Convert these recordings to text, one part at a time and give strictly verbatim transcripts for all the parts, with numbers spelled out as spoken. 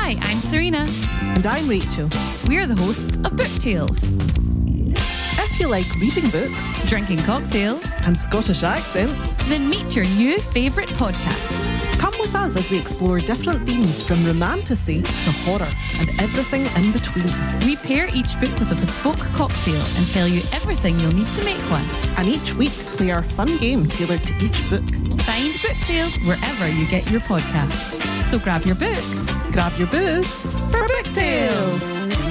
Hi, I'm Serena. And I'm Rachel. We're the hosts of Book Tales. If you like reading books, Drinking cocktails, and Scottish accents, then meet your new favourite podcast. come with us as we explore different themes from romantasy to horror and everything in between. We pair each book with a bespoke cocktail and tell you everything you'll need to make one. And each week, play our fun game tailored to each book. Find Book Tales wherever you get your podcasts. So grab your book Grab your booze for Book Tales.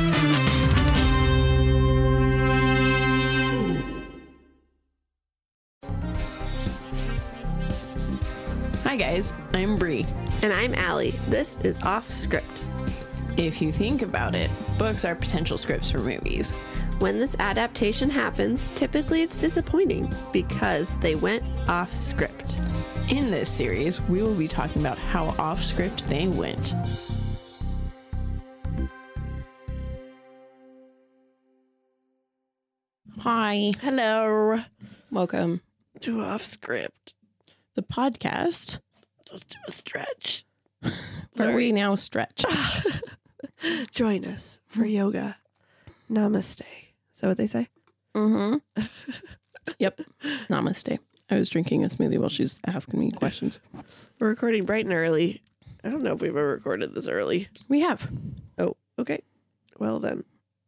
Hi guys, I'm Bree. And I'm Allie. This is Off Script. If you think about it, books are potential scripts for movies. When this adaptation happens, typically it's disappointing because they went off script. In this series, we will be talking about how off script they went. Hi, Hello. welcome. To Off Script. The podcast Let's do a stretch. where we now stretch. Join us for yoga. Namaste. Is that what they say? Mm-hmm. Yep. Namaste. I was drinking a smoothie while she's asking me questions. We're recording bright and early. I don't know if we've ever recorded this early. We have. Oh, okay. Well then.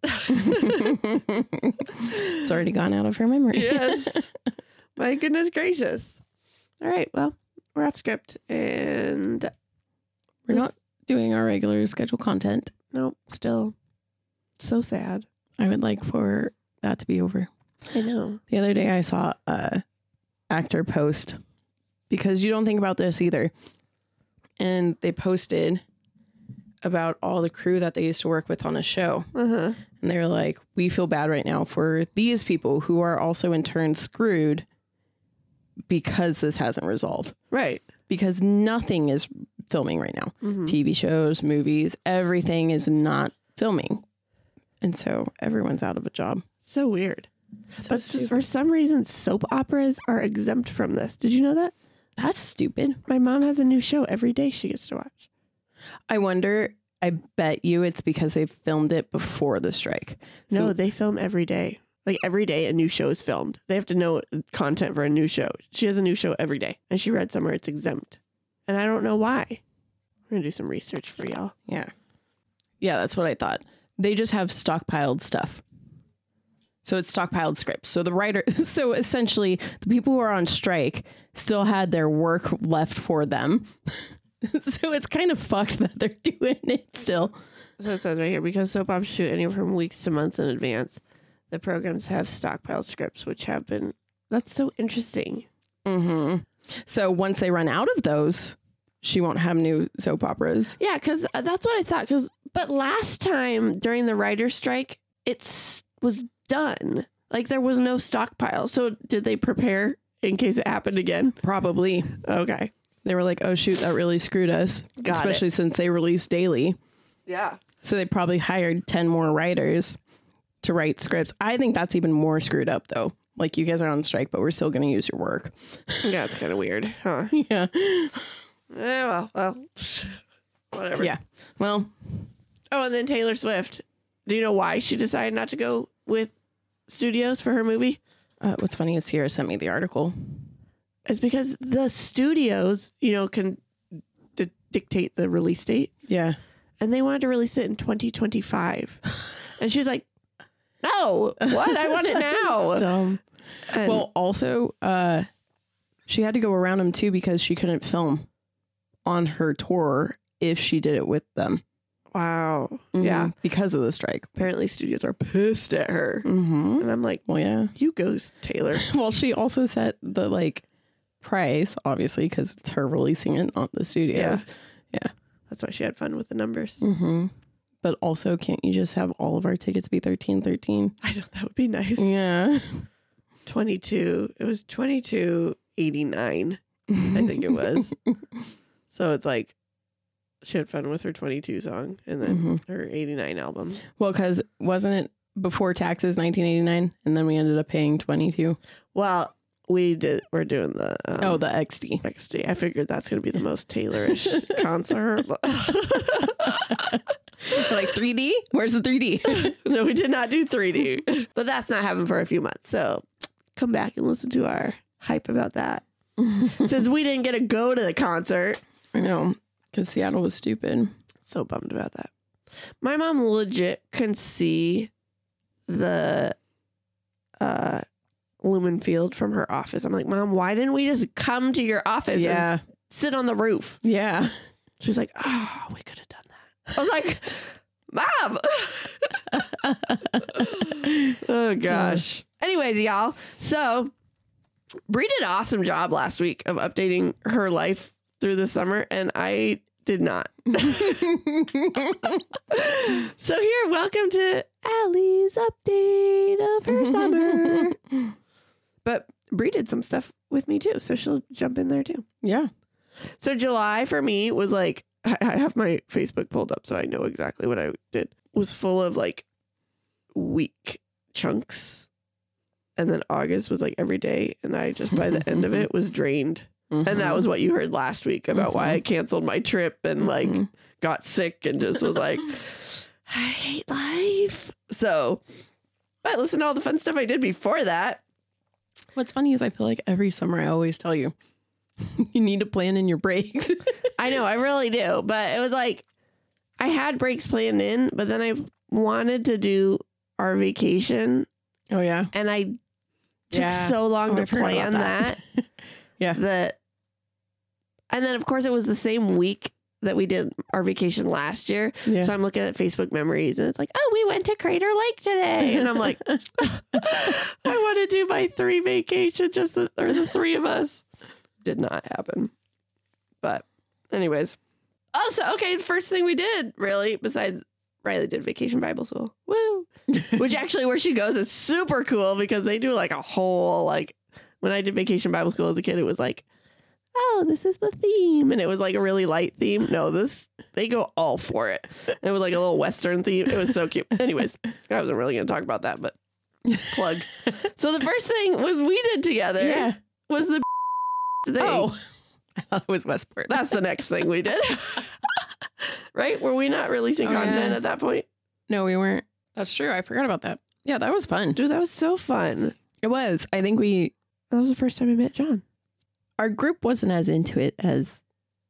It's already gone out of her memory. Yes. My goodness gracious. All right. Well, we're off script and We're this- not doing our regular scheduled content. Nope. Still so sad. I would like for that to be over. I know. The other day I saw a actor post, because you don't think about this either. And they posted about all the crew that they used to work with on a show. Uh-huh. And they were like, we feel bad right now for these people who are also in turn screwed because this hasn't resolved. Right. Because nothing is filming right now. Mhm. T V shows, movies, everything is not filming. And so everyone's out of a job. So weird. So But stupid. for some reason, soap operas are exempt from this. Did you know that? That's stupid. My mom has a new show every day she gets to watch. I wonder, I bet you it's because they filmed it before the strike. No, So- they film every day. Like every day a new show is filmed. They have to know content for a new show. She has a new show every day. And she read somewhere it's exempt. And I don't know why. We're going to do some research for y'all. Yeah. Yeah, that's what I thought. They just have stockpiled stuff. So it's stockpiled scripts. So the writer, so essentially the people who are on strike still had their work left for them. So it's kind of fucked that they're doing it still. So it says right here, because soap operas shoot anywhere from weeks to months in advance, the programs have stockpiled scripts, which have been, that's so interesting. Mm-hmm. So once they run out of those, she won't have new soap operas. Yeah, because that's what I thought. Cause, but last time during the writer's strike, it s- was done. Like there was no stockpile. So did they prepare in case it happened again? Probably. Okay. They were like, oh, shoot, that really screwed us. Got Especially since they release daily. Yeah. So they probably hired ten more writers to write scripts. I think that's even more screwed up, though. Like, you guys are on strike, but we're still going to use your work. Yeah, it's kind of weird, huh? Yeah. Eh, well, well, whatever. Yeah. Well, Oh, and then Taylor Swift. Do you know why she decided not to go with studios for her movie? uh, what's funny is Sierra sent me the article. It's because the studios, you know, can d- dictate the release date. Yeah. And they wanted to release it in twenty twenty-five. And she was like, no, what? I want it now. Dumb. And Well, also, uh, she had to go around them, too, because she couldn't film on her tour if she did it with them. wow. Mhm. Yeah. Because of the strike. Apparently studios are pissed at her. Mm-hmm. And I'm like, Well, yeah. you go, Taylor. Well, she also set the, like, price, obviously, because it's her releasing it, not the studios. That's why she had fun with the numbers. Mm-hmm. But also, can't you just have all of our tickets be thirteen thirteen? I know, that would be nice. Yeah. twenty-two. It was twenty-two eighty-nine. I think it was. So it's like she had fun with her twenty-two song and then Mhm. her eighty-nine album. Well, because wasn't it before taxes nineteen eighty-nine? And then we ended up paying twenty-two. Well, we did. We're doing the um, Oh, the X D. X D. I figured that's gonna be the most Taylor-ish concert. Like three D? Where's the three D? No, we did not do three D, but that's not happening for a few months. So come back and listen to our hype about that. Since we didn't get to go to the concert. I know, because Seattle was stupid. So bummed about that. My mom legit can see the uh, Lumen Field from her office. I'm like, Mom, why didn't we just come to your office Yeah. and sit on the roof? Yeah. She's like, oh, we could have done that. I was like, Mom. Oh, gosh. Anyways, y'all. So Brie did an awesome job last week of updating her life through the summer, and I did not. So here, welcome to Allie's update of her summer. But Brie did some stuff with me too, so she'll jump in there too. Yeah. So July for me was like, I I have my Facebook pulled up so I know exactly what I did. Was full of like week chunks. And then August was like every day. And I just, by the end of it, was drained. Mm-hmm. And that was what you heard last week about Mm-hmm. why I canceled my trip and like Mhm. got sick and just was like, I hate life. So, but listen to all the fun stuff I did before that. What's funny is I feel like every summer I always tell you, you need to plan in your breaks. I know, I really do. But it was like, I had breaks planned in, but then I wanted to do our vacation. Oh, yeah. And I took Yeah. so long Oh, to I forgot plan about that. that. Yeah. That, and then of course it was the same week that we did our vacation last year. Yeah. So I'm looking at Facebook memories and it's like, oh, we went to Crater Lake today. And I'm like, I want to do my three vacation, just the, or the three of us. Did not happen. But anyways. Also, okay, it's the first thing we did, really, besides Riley did Vacation Bible School. Woo. Which actually where she goes is super cool because they do like a whole, like, when I did Vacation Bible School as a kid, it was like, oh, this is the theme. And it was like a really light theme. No, this, they go all for it. It was like a little Western theme. It was so cute. Anyways, I wasn't really going to talk about that, but plug. So the first thing was we did together Yeah. was the thing. Oh, I thought it was Westport. That's the next thing we did. Right? Were we not releasing Oh, content yeah. at that point? No, we weren't. That's true. I forgot about that. Yeah, that was fun. Dude, that was so fun. It was. I think we, That was the first time I met John. our group wasn't as into it as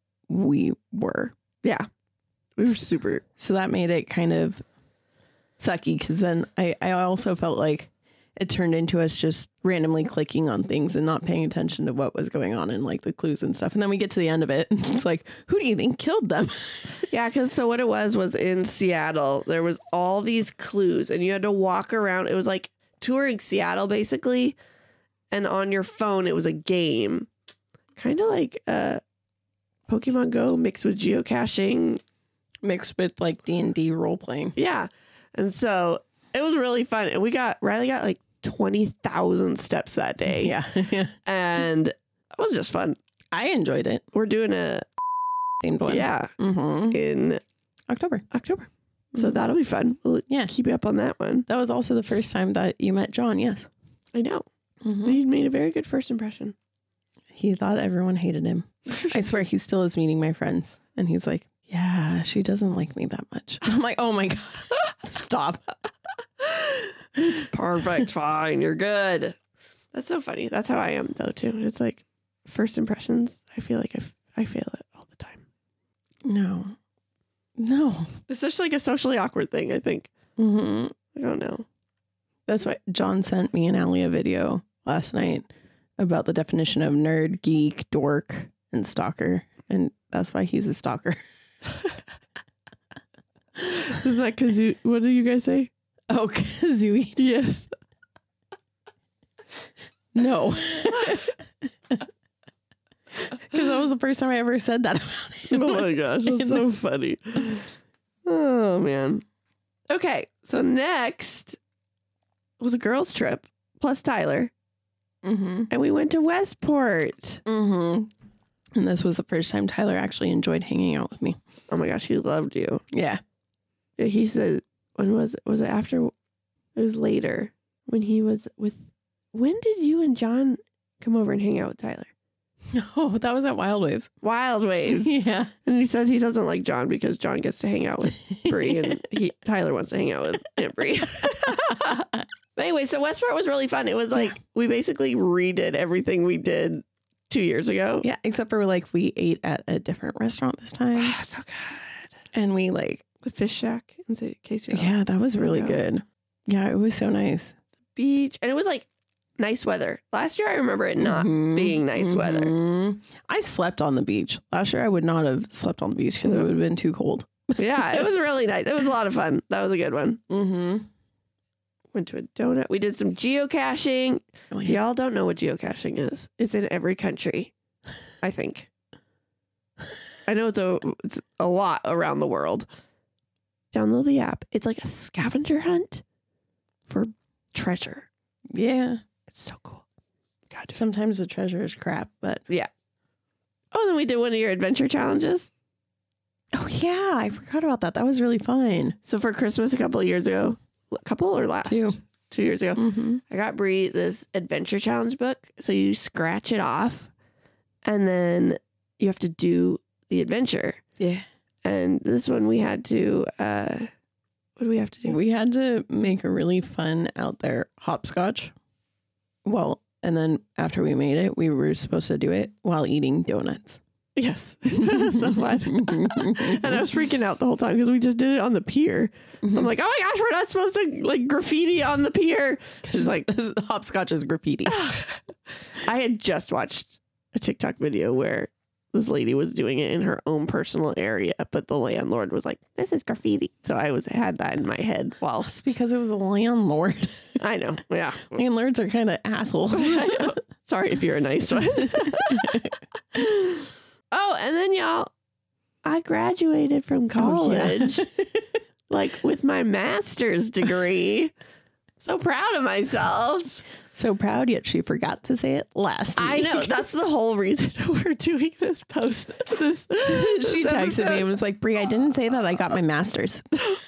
we were. Yeah. We were super. So that made it kind of sucky because then I, I also felt like it turned into us just randomly clicking on things and not paying attention to what was going on and like the clues and stuff. And then we get to the end of it and it's like, who do you think killed them? Yeah, because so what it was was in Seattle, there was all these clues and you had to walk around. It was like touring Seattle, basically. And on your phone, it was a game. Kind of like uh, Pokemon Go mixed with geocaching. Mixed with like D and D role playing. Yeah. And so it was really fun. And we got, Riley got like twenty thousand steps that day. Yeah. yeah. And it was just fun. I enjoyed it. We're doing a, Themed one. yeah, Mm-hmm. in October. October. So that'll be fun. We'll Yeah. keep you up on that one. That was also the first time that you met John. Yes. I know. Mm-hmm. He made a very good first impression. He thought everyone hated him. I swear he still is meeting my friends. And he's like, yeah, she doesn't like me that much. I'm like, oh my God. Stop. It's perfect. Fine. You're good. That's so funny. That's how I am, though, too. It's like first impressions. I feel like I, f- I fail it all the time. No. No. It's just like a socially awkward thing, I think. Mm-hmm. I don't know. That's why John sent me and Allie a video last night about the definition of nerd, geek, dork, and stalker. And that's why he's a stalker. Isn't that kazoo? What do you guys say? Oh, kazooie. Yes. No. Because that was the first time I ever said that about him. Oh my gosh. That's so funny. Oh, man. Okay. So next was a girls' trip plus Tyler. Mm-hmm. And we went to Westport. Mm-hmm. And this was the first time Tyler actually enjoyed hanging out with me. Oh my gosh. He loved you. Yeah. Yeah, he said, when was it? Was it after? It was later when he was with. When did you and John come over and hang out with Tyler. Oh, that was at Wild Waves. Wild Waves. Yeah. And he says he doesn't like John because John gets to hang out with Bree and he Tyler wants to hang out with Aunt Bree. But anyway, so Westport was really fun. It was like we basically redid everything we did two years ago. Yeah, except for like we ate at a different restaurant this time. Oh, so good. And we like The Fish Shack in case you're yeah, that was really good. Yeah, it was so nice. beach. And it was like nice weather. Last year I remember it not Mhm. being nice weather. Mhm. I slept on the beach. Last year I would not have slept on the beach because it would have been too cold. Yeah, it was really nice. It was a lot of fun. That was a good one. Mm-hmm. Went to a donut. We did some geocaching. Oh, If yeah. y'all don't know what geocaching is, it's in every country, I think. I know it's a it's a lot around the world. Download the app. It's like a scavenger hunt for treasure. Yeah. It's so cool. God. Sometimes the treasure is crap, but Yeah. Oh, then we did one of your adventure challenges. oh yeah, I forgot about that. That was really fun. So for Christmas a couple of years ago, a couple or last? Two. Two years ago. Mm-hmm. I got Bree this adventure challenge book. So you scratch it off and then you have to do the adventure. Yeah. And this one we had to, uh, what do we have to do? We had to make a really fun out there hopscotch. Well, and then after we made it, we were supposed to do it while eating donuts. Yes. So fun. And I was freaking out the whole time because we just did it on the pier. So I'm like, oh my gosh, we're not supposed to like graffiti on the pier. She's like, hopscotch is graffiti. I had just watched a TikTok video where this lady was doing it in her own personal area, but the landlord was like, this is graffiti. So I was had that in my head whilst Because it was a landlord. I know. Yeah. Landlords are kind of assholes. I know. Sorry if you're a nice one. Oh, and then y'all, I graduated from college, Oh, yeah. like with my master's degree. So proud of myself. So proud, yet she forgot to say it last week. I know. That's the whole reason we're doing this post. This, She this texted me episode. and was like, Brie, I didn't say that I got my master's.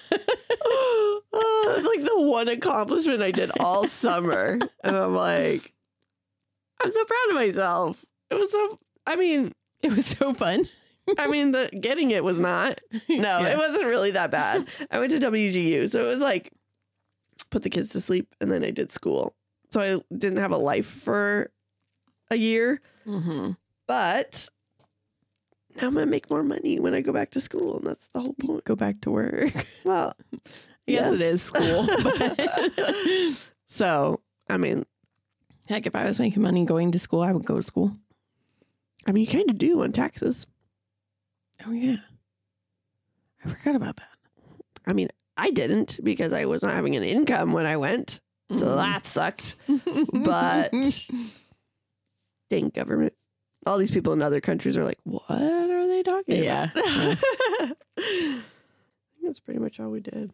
Oh, it's like the one accomplishment I did all summer. And I'm like, I'm so proud of myself. It was so, I mean, It was so fun. I mean, the getting it was not. No, Yeah. it wasn't really that bad. I went to W G U, so it was like put the kids to sleep and then I did school. So I didn't have a life for a year, Mm-hmm. but now I'm going to make more money when I go back to school. And that's the whole point. Go back to work. Well, Yes, it is school. but- so, I mean, Heck, if I was making money going to school, I would go to school. I mean, you kind of do on taxes. Oh, yeah. I forgot about that. I mean, I didn't because I was not having an income when I went. So Mhm. that sucked. But dang government. All these people in other countries are like, what are they talking Yeah. about? I think that's pretty much all we did.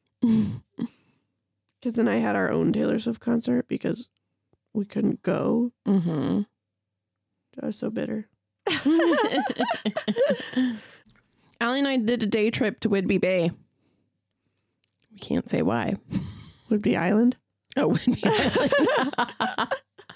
Because then I had our own Taylor Swift concert because we couldn't go. Mm-hmm. I was so bitter. Allie and I did a day trip to Whidbey Bay. We can't say why. Whidbey Island. Oh, Whidbey Island.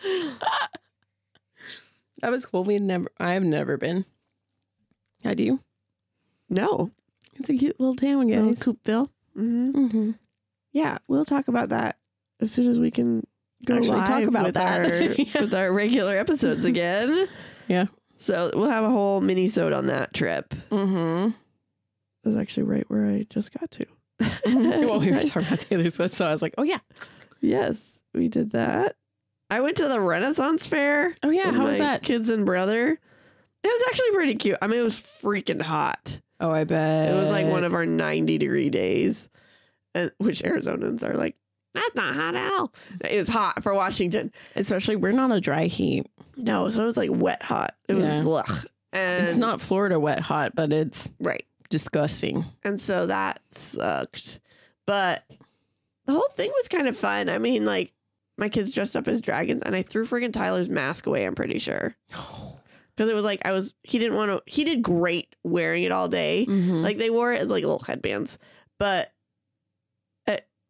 That was cool. We'd never, I've never been. Had you? No. It's a cute little town, Little guys. Coopville. Mm-hmm. Mm-hmm. Yeah, we'll talk about that as soon as we can go Actually live talk about with that. our Yeah. with our regular episodes again. Yeah. So we'll have a whole mini-sode on that trip. Mm-hmm. It was actually right where I just got to. Well, we were talking about Taylor Swift, so I was like, oh, yeah. Yes, we did that. I went to the Renaissance Fair. Oh, yeah. with How was my that? Kids and brother. It was actually pretty cute. I mean, it was freaking hot. Oh, I bet. It was like one of our ninety degree days, and which Arizonans are like, that's not hot at all. It was hot for Washington. Especially, we're not a dry heat. No, so it was like wet hot. It was Yeah. ugh. And It's not Florida wet hot, but it's right. disgusting. And so that sucked. But the whole thing was kind of fun. I mean, like, my kids dressed up as dragons, and I threw freaking Tyler's mask away, I'm pretty sure. Because it was like, I was, he didn't want to, he did great wearing it all day. Mm-hmm. Like, they wore it as like little headbands. But uh,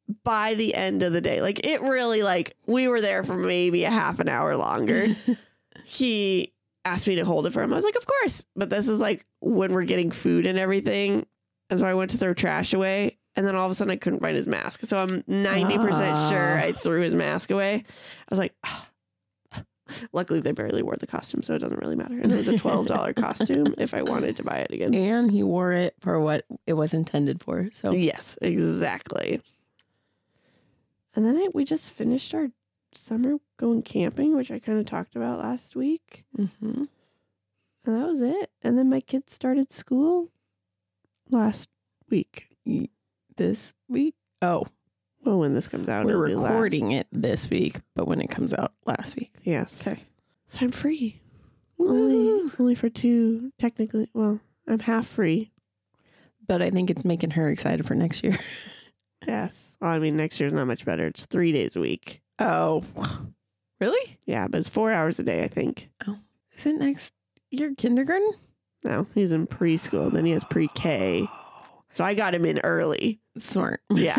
by the end of the day, like it really like we were there for maybe a half an hour longer. He asked me to hold it for him. I was like, of course. But this is like when we're getting food and everything. And so I went to throw trash away. And then all of a sudden I couldn't find his mask. So I'm ninety percent Ah. sure I threw his mask away. I was like, oh. Luckily they barely wore the costume, so it doesn't really matter. And it was a twelve dollars costume if I wanted to buy it again. And he wore it for what it was intended for. So Yes, exactly. And then I, we just finished our summer going camping, which I kind of talked about last week. Mhm. And that was it. And then my kids started school last week. this week. Oh, Well, when this comes out, we're it'll be last. recording it this week, but when it comes out last week. Yes. Okay. So I'm free. Only, only for two, technically. Well, I'm half free. But I think it's making her excited for next year. Yes. Well, I mean, next year's not much better. It's three days a week. Oh, really? Yeah, but it's four hours a day, I think. Is it next year kindergarten? No, he's in preschool. Then he has pre-K. So I got him in early. Smart. Yeah.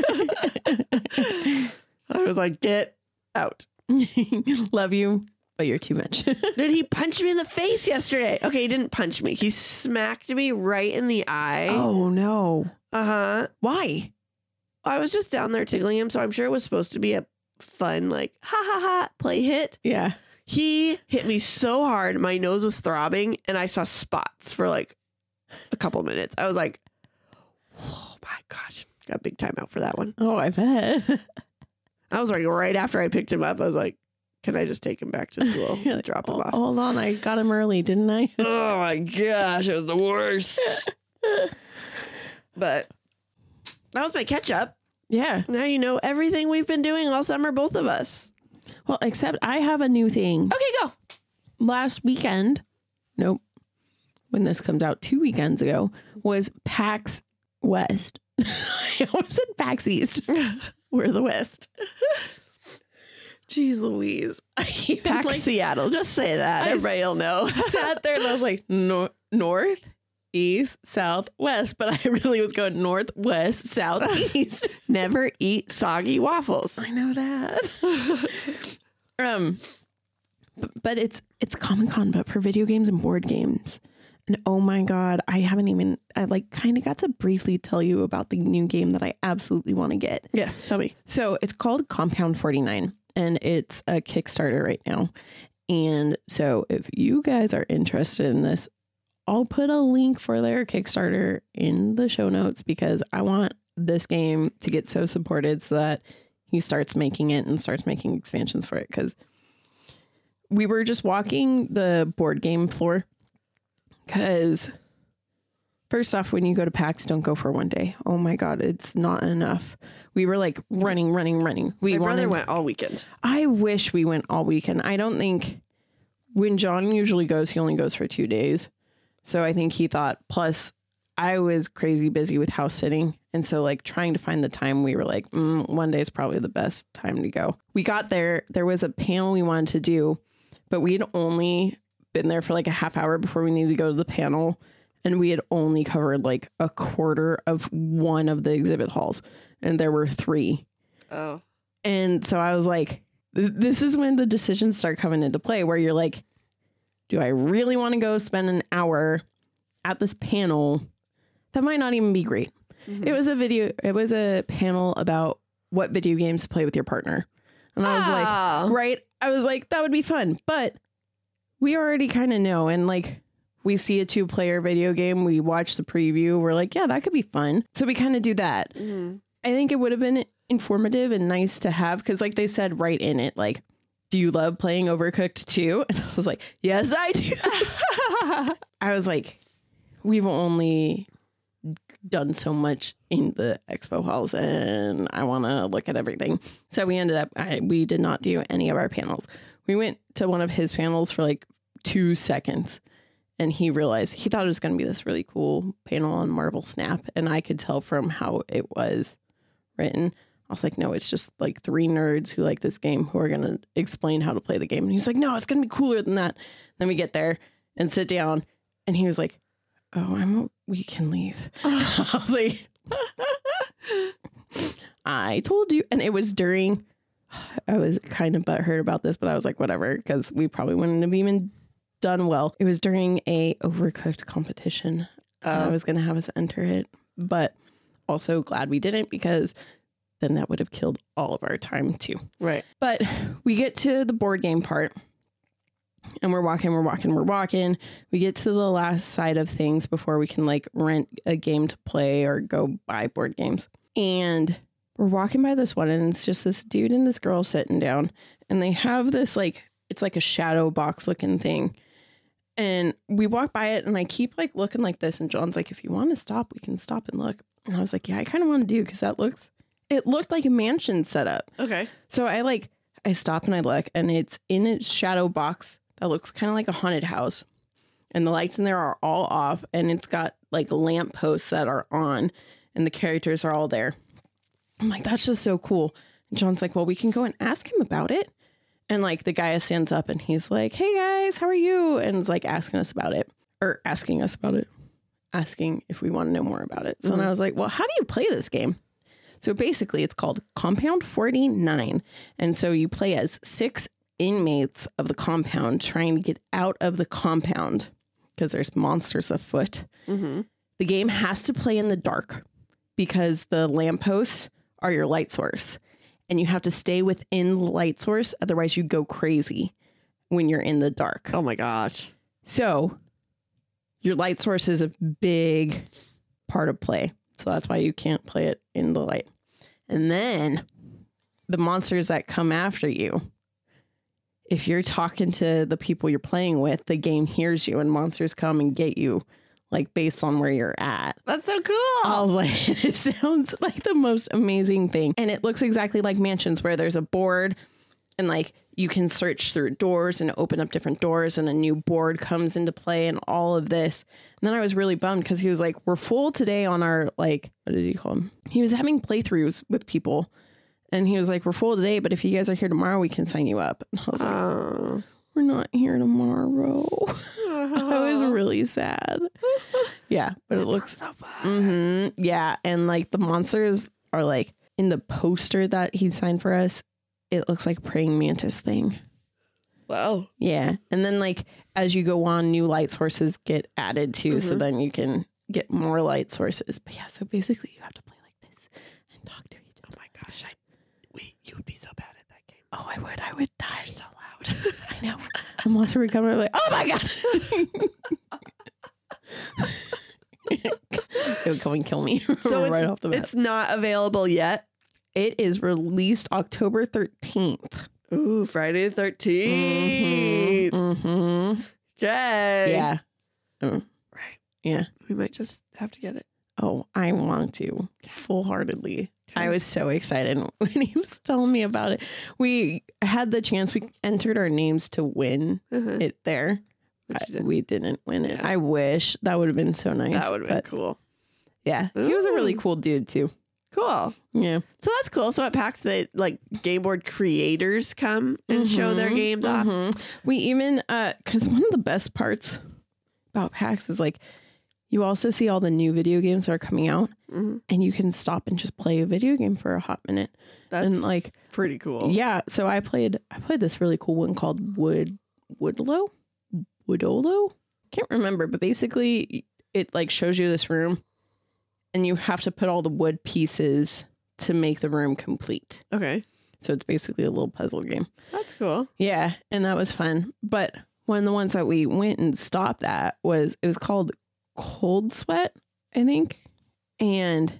I was like, get out. Love you, but you're too much. Dude, he punched me in the face yesterday. Okay, he didn't punch me. He smacked me right in the eye. Oh, no. Uh-huh. Why? I was just down there tickling him, so I'm sure it was supposed to be a fun, like, ha ha ha, play hit. Yeah. He hit me so hard, my nose was throbbing, and I saw spots for like a couple minutes. I was like, oh my gosh. Got big time out for that one. Oh, I bet. I was like, right after I picked him up, I was like, can I just take him back to school? You're like, Drop him "Oh, off. Hold on. I got him early, didn't I? Oh my gosh, it was the worst. But that was my catch up. Yeah. Now you know everything we've been doing all summer, both of us. Well, except I have a new thing. Okay, go. Last weekend, nope, when this comes out two weekends ago, was PAX West. I almost said PAX East. We're the West. Jeez Louise. I even, PAX like, Seattle. Just say that. I Everybody will know. sat there and I was like, no, north, east, south, west. But I really was going north, west, south, east. Never eat soggy waffles. I know that. um, but, but it's it's Comic Con, but for video games and board games. And oh my god, I haven't even I like kind of got to briefly tell you about the new game that I absolutely want to get. Yes, tell me. So it's called Compound forty-nine, and it's a Kickstarter right now. And so if you guys are interested in this, I'll put a link for their Kickstarter in the show notes because I want this game to get so supported so that he starts making it and starts making expansions for it. Because we were just walking the board game floor. Because first off, when you go to PAX, don't go for one day. Oh my God, it's not enough. We were like running, running, running. We My brother wanted, went all weekend. I wish we went all weekend. I don't think when John usually goes, he only goes for two days. So I think he thought, plus I was crazy busy with house sitting. And so like trying to find the time, we were like, mm, one day is probably the best time to go. We got there. There was a panel we wanted to do, but we had only been there for like a half hour before we needed to go to the panel. And we had only covered like a quarter of one of the exhibit halls. And there were three. Oh. And so I was like, th- this is when the decisions start coming into play where you're like, do I really want to go spend an hour at this panel that might not even be great? Mm-hmm. It was a video. It was a panel about what video games to play with your partner. And I was Oh. like, right. I was like, that would be fun. But we already kind of know. And like, we see a two player video game. We watch the preview. We're like, yeah, that could be fun. So we kind of do that. Mm-hmm. I think it would have been informative and nice to have. Because like they said right in it, like, do you love playing Overcooked too? And I was like, yes, I do. I was like, we've only done so much in the expo halls and I want to look at everything. So we ended up, I, we did not do any of our panels. We went to one of his panels for like two seconds and he realized he thought it was going to be this really cool panel on Marvel Snap. And I could tell from how it was written. I was like, no, it's just like three nerds who like this game who are going to explain how to play the game. And he was like, no, it's going to be cooler than that. Then we get there and sit down and he was like, oh, I'm, we can leave. I was like, I told you. And it was during, I was kind of butthurt about this, but I was like, whatever, because we probably wouldn't have even done well. It was during a Overcooked competition. Uh, I was going to have us enter it, but also glad we didn't, because then that would have killed all of our time too. Right. But we get to the board game part and we're walking, we're walking, we're walking. We get to the last side of things before we can like rent a game to play or go buy board games. And we're walking by this one and it's just this dude and this girl sitting down and they have this like, it's like a shadow box looking thing. And we walk by it and I keep like looking like this. And John's like, if you want to stop, we can stop and look. And I was like, yeah, I kind of want to do, because that looks, it looked like a mansion setup. Okay. So I like, I stop and I look and it's in a shadow box that looks kind of like a haunted house. And the lights in there are all off and it's got like lamp posts that are on and the characters are all there. I'm like, that's just so cool. And John's like, well, we can go and ask him about it. And like the guy stands up and he's like, hey guys, how are you? And it's like asking us about it or asking us about it, asking if we want to know more about it. So Mm-hmm. then I was like, well, how do you play this game? So basically it's called Compound forty-nine. And so you play as six inmates of the compound trying to get out of the compound because there's monsters afoot. Mm-hmm. The game has to play in the dark because the lampposts are your light source. And you have to stay within the light source. Otherwise, you go crazy when you're in the dark. Oh, my gosh. So your light source is a big part of play. So that's why you can't play it in the light. And then the monsters that come after you, if you're talking to the people you're playing with, the game hears you and monsters come and get you, like based on where you're at. That's so cool. I was like, it sounds like the most amazing thing. And it looks exactly like Mansions, where there's a board and like you can search through doors and open up different doors and a new board comes into play and all of this. And then I was really bummed because he was like, we're full today on our, like, what did he call them? He was having playthroughs with people. And he was like, we're full today, but if you guys are here tomorrow, we can sign you up. And I was like, Oh. we're not here tomorrow. I was really sad. Yeah, but it looks so fun. Mm-hmm. Yeah, and like the monsters are like in the poster that he signed for us. It looks like a praying mantis thing. Wow. Yeah, and then like as you go on, new light sources get added too, Mm-hmm. so then you can get more light sources. But yeah, so basically you have to play like this and talk to each other. Oh my gosh, I, we, you would be so bad at that game. Oh, I would, I would die. You're so loud. I know. Unless we're coming, like, oh my god. It would come and kill me So right it's, off the bat. it's not available yet. It is released October thirteenth. Ooh, Friday the thirteenth. Mm-hmm. Okay. Yeah. Mm. Right. Yeah. We might just have to get it. Oh, I want to full heartedly. Okay. I was so excited when he was telling me about it. We had the chance. We entered our names to win Uh-huh. it there. But I- you didn't. we didn't win it. Yeah. I wish that would have been so nice. That would have been but cool. Yeah. He was a really Ooh. cool dude too. Cool. Yeah. So that's cool. So at PAX, the like game board creators come and show their Mhm, games off. mhm. We even, uh, cause one of the best parts about PAX is like, you also see all the new video games that are coming out Mhm. and you can stop and just play a video game for a hot minute. That's And, like, pretty cool. Yeah. So I played, I played this really cool one called Wood, Woodlow, Woodolo. Can't remember, but basically it like shows you this room and you have to put all the wood pieces to make the room complete. Okay. So it's basically a little puzzle game. That's cool. Yeah, and that was fun. But one of the ones that we went and stopped at was, it was called Cold Sweat, I think. And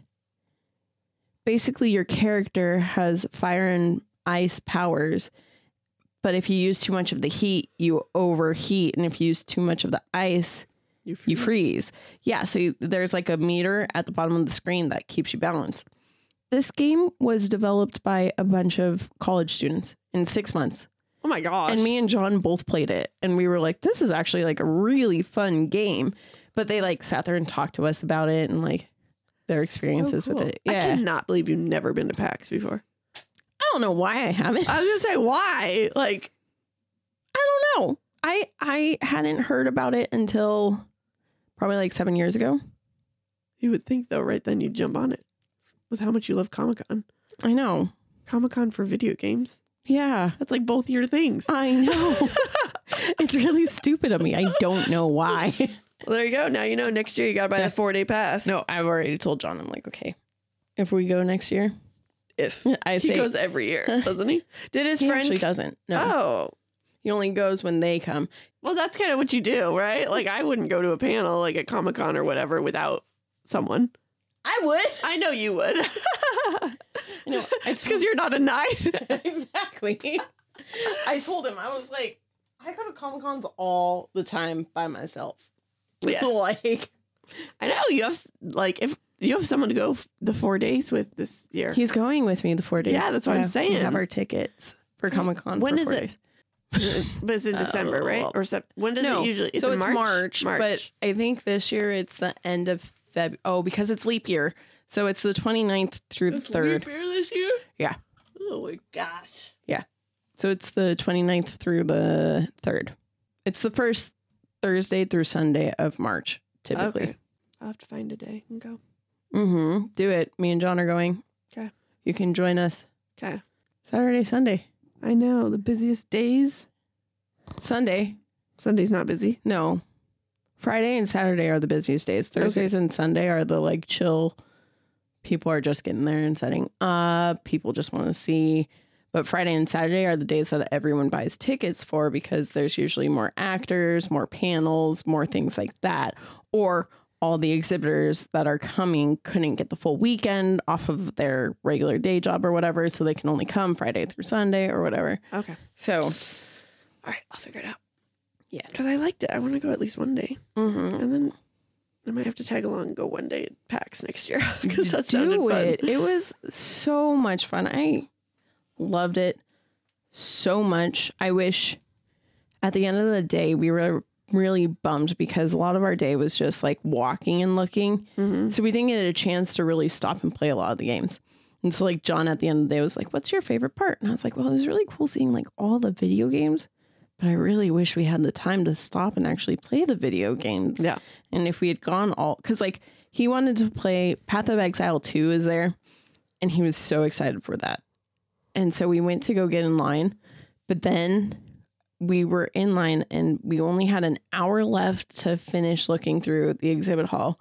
basically your character has fire and ice powers. But if you use too much of the heat, you overheat. And if you use too much of the ice, You you freeze. Yeah, so you, there's like a meter at the bottom of the screen that keeps you balanced. This game was developed by a bunch of college students in six months. Oh my gosh. And me and John both played it. And we were like, this is actually like a really fun game. But they like sat there and talked to us about it and like their experiences So with cool. it. I Yeah. cannot believe you've never been to PAX before. I don't know why I haven't. I was gonna say why. Like, I don't know. I I hadn't heard about it until probably like seven years ago. you would think though, right then you'd jump on it with how much you love Comic Con. I know. Comic-Con for video games. Yeah. That's like both your things. I know. It's really stupid of me. I don't know why. Well, there you go. Now you know next year you got to buy the four-day pass. No, I've already told John. I'm like, okay, if we go next year, If. I He say goes every year, doesn't he? Did his he friend... actually doesn't. No, Oh. he only goes when they come. Well, that's kind of what you do, right? Like, I wouldn't go to a panel like at Comic-Con or whatever without someone. I would. I know you would. You know, It's because you're not a nine. Exactly. I told him, I was like, I go to Comic Cons all the time by myself. Yes. Like, I know you have like if you have someone to go f- the four days with this year. he's going with me the four days. Yeah, that's what I'm saying. We have our tickets for Comic Con. When for is four it? Days. But it's in December, right? Oh. Or sep- when does No, it usually? so in it's March, but I think this year it's the end of Feb. Oh, because it's leap year, so it's the twenty-ninth through the third. year this year. Yeah. Oh my gosh. Yeah. So it's the twenty-ninth through the third. It's the first Thursday through Sunday of March, typically. Okay. I'll have to find a day and go. Mm-hmm. Do it. Me and John are going. Okay. You can join us. Okay. Saturday, Sunday. I know the busiest days. Sunday. Sunday's not busy. No. Friday and Saturday are the busiest days. Thursdays and Sunday are the like chill. People are just getting there and setting up. People just want to see. But Friday and Saturday are the days that everyone buys tickets for because there's usually more actors, more panels, more things like that. Or all the exhibitors that are coming couldn't get the full weekend off of their regular day job or whatever. So they can only come Friday through Sunday or whatever. Okay. So, All right. I'll figure it out. yeah. Because I liked it. I want to go at least one day. Mm-hmm. And then I might have to tag along and go one day at PAX next year. Because that sounded Do fun. it. It was so much fun. I loved it so much. I wish at the end of the day we were really bummed because a lot of our day was just like walking and looking. Mm-hmm. So we didn't get a chance to really stop and play a lot of the games. And so like John at the end of the day was like, what's your favorite part? And I was like, well, it was really cool seeing like all the video games, but I really wish we had the time to stop and actually play the video games. Yeah. And if we had gone all, because like he wanted to play Path of Exile two is there, and he was so excited for that. And so we went to go get in line, but then we were in line and we only had an hour left to finish looking through the exhibit hall.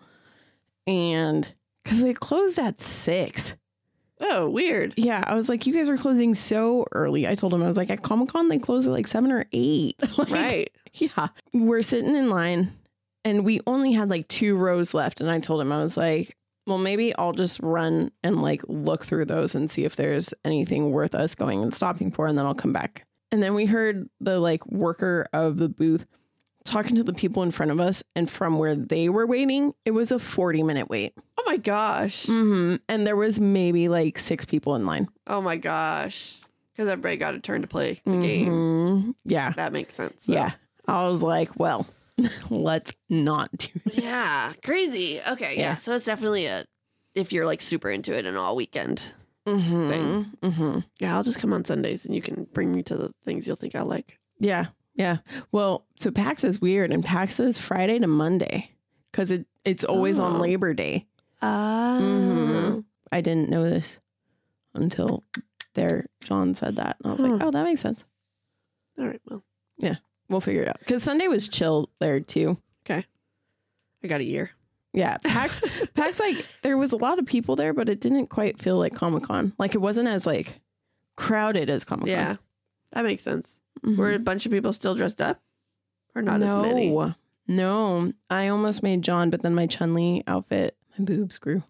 And because they closed at six. Oh, weird. Yeah, I was like, you guys are closing so early. I told him, I was like, at Comic-Con, they close at like seven or eight. Like, Right. Yeah. We're sitting in line and we only had like two rows left. And I told him, I was like, well, maybe I'll just run and like look through those and see if there's anything worth us going and stopping for. And then I'll come back. And then we heard the like worker of the booth talking to the people in front of us. And from where they were waiting, it was a forty minute wait. Oh my gosh. Mm-hmm. And there was maybe like six people in line. Oh my gosh. Because everybody got a turn to play the game. Mhm. Yeah. That makes sense. though. Yeah. I was like, well, let's not do this. Yeah. Crazy. Okay. Yeah. Yeah. So it's definitely a, if you're like super into it, an all weekend Mm-hmm. thing. Mm-hmm. Yeah. I'll just come on Sundays and you can bring me to the things you'll think I'll like. Yeah. Yeah. Well, so PAX is weird, and PAX is Friday to Monday because it, it's always Oh. on Labor Day. Oh. Mhm. I didn't know this until there John said that. And I was like, Huh. oh, that makes sense. All right. Well, We'll figure it out. Because Sunday was chill there too. I got a year. Yeah. PAX, PAX, like, there was a lot of people there, but it didn't quite feel like Comic-Con. Like, it wasn't as, like, crowded as Comic-Con. Yeah. That makes sense. Mhm. Were a bunch of people still dressed up? Or not as many? No. No. I almost made John, but then my Chun-Li outfit, my boobs grew.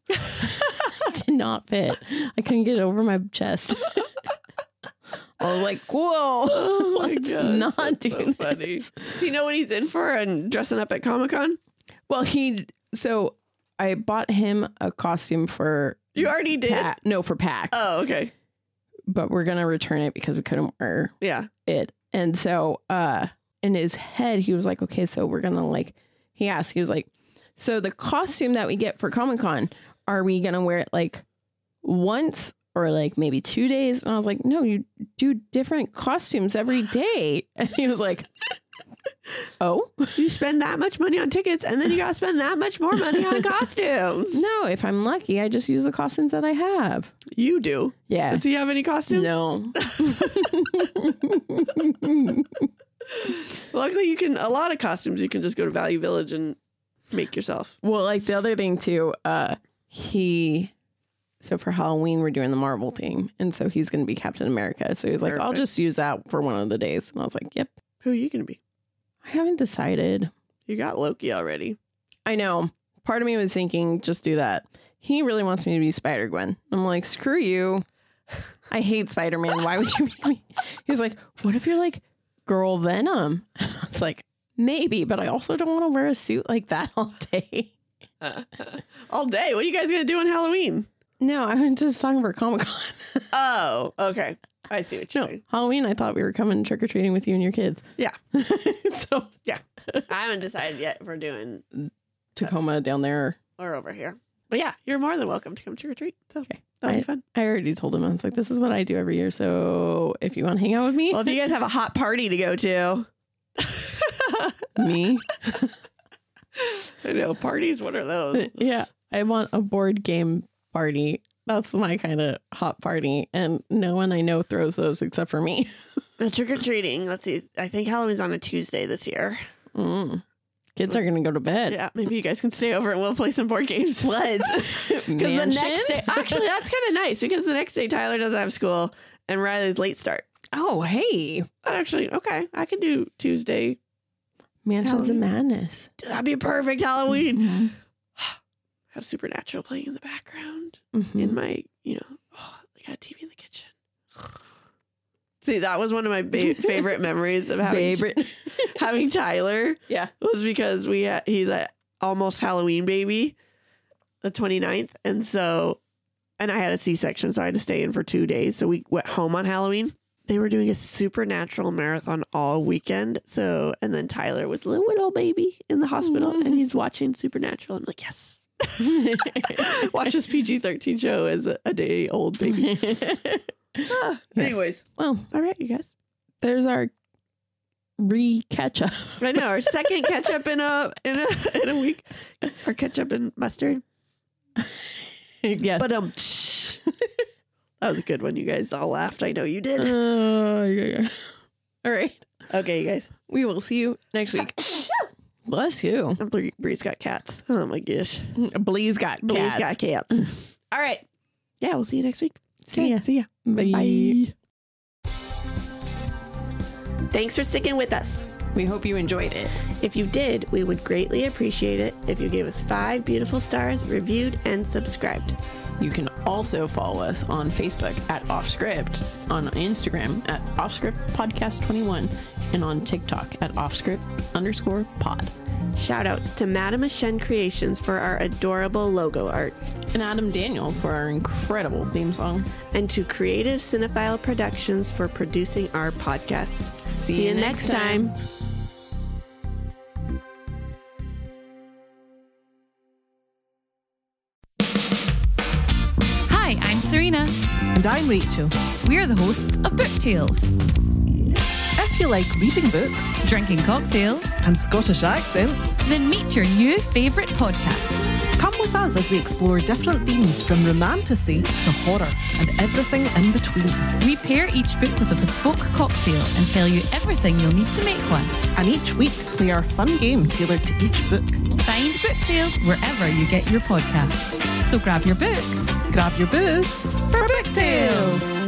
Did not fit. I couldn't get it over my chest. I was like, whoa. Oh my let's gosh, not that's do so this. funny. Does he know what he's in for and dressing up at Comic-Con? Well, he, so I bought him a costume for, You already did? Pa- no, for PAX. Oh, okay. But we're going to return it because we couldn't wear Yeah. it. And so uh in his head he was like, okay, so we're gonna like, he asked, he was like, so the costume that we get for Comic-Con, are we gonna wear it like once or like maybe two days? And I was like, no, you do different costumes every day. And he was like, Oh? You spend that much money on tickets, and then you got to spend that much more money on costumes. No, if I'm lucky, I just use the costumes that I have. You do. Yeah. Does he have any costumes? No. Luckily, you can, a lot of costumes, you can just go to Value Village and make yourself. Well, like the other thing too, uh, he, so for Halloween, we're doing the Marvel theme. And so he's going to be Captain America. So he's like, I'll Perfect. just use that for one of the days. And I was like, yep. Who are you going to be? I haven't decided. You got Loki already. I know. Part of me was thinking, just do that. He really wants me to be Spider-Gwen. I'm like, screw you. I hate Spider-Man. Why would you make me? He's like, what if you're like Girl Venom? It's like, maybe, but I also don't want to wear a suit like that all day. All day? What are you guys going to do on Halloween? No, I was just talking for Comic-Con. Oh, okay. I see what you're No, saying. Halloween, I thought we were coming trick-or-treating with you and your kids. Yeah. So, Yeah. I haven't decided yet if we're doing Tacoma down there. or over here. But yeah, you're more than welcome to come trick or treat. So Okay. that'll I, be fun. I already told him. I was like, this is what I do every year. So if you want to hang out with me, Well, if you guys have a hot party to go to. me. I know, parties, what are those? Yeah. I want a board game party. That's my kind of hot party. And no one I know throws those except for me. Trick or treating. Let's see. I think Halloween's on a Tuesday this year. Mm. Kids are going to go to bed. Yeah, maybe you guys can stay over and we'll play some board games. Let's. Because the next day, actually, that's kind of nice because the next day Tyler doesn't have school and Riley's late start. Oh, hey. But actually, okay, I can do Tuesday. Mansions Halloween. of Madness. That'd be a perfect Halloween. Mm-hmm. Have Supernatural playing in the background Mm-hmm. in my, you know, oh, I got a T V in the kitchen. See, that was one of my ba- favorite memories of having Favorite. having Tyler. Yeah. Was because we had, he's a almost Halloween baby, the twenty-ninth. And so, and I had a C-section, so I had to stay in for two days. So we went home on Halloween. They were doing a Supernatural marathon all weekend. So, and then Tyler was a little, little baby in the hospital and he's watching Supernatural. I'm like, yes. Watch this P G thirteen show as a, a day old baby. Ah, anyways. Well, All right, you guys. there's our re-catch up. I know our second ketchup in a in a in a week. Our ketchup and mustard. Yes. But um, that was a good one. You guys all laughed. I know you did. Uh, yeah, yeah. All right. Okay, you guys. We will see you next week. Bless you. Bree- Bree's got cats. Oh my gosh. Blee's got Bree's cats. got cats. All right. Yeah, we'll see you next week. See ya. See ya. Bye. Bye. Thanks for sticking with us. We hope you enjoyed it. If you did, we would greatly appreciate it if you gave us five beautiful stars, reviewed, and subscribed. You can also follow us on Facebook at Offscript, on Instagram at Offscript Podcast twenty-one, and on TikTok at Offscript underscore pod. Shoutouts to Madame Ashen Creations for our adorable logo art, And Adam Daniel for our incredible theme song. and to Creative Cinephile Productions for producing our podcast. See See you you next next time. Hi, I'm Serena. And I'm Rachel. We're the hosts of Book Tales, If you like reading books drinking cocktails, and Scottish accents, then meet your new favourite podcast. come with us as we explore different themes from romantasy to horror and everything in between. We pair each book with a bespoke cocktail and tell you everything you'll need to make one. And each week play our fun game tailored to each book. Find Book Tales wherever you get your podcasts. So grab your book Grab your booze for Book Tales.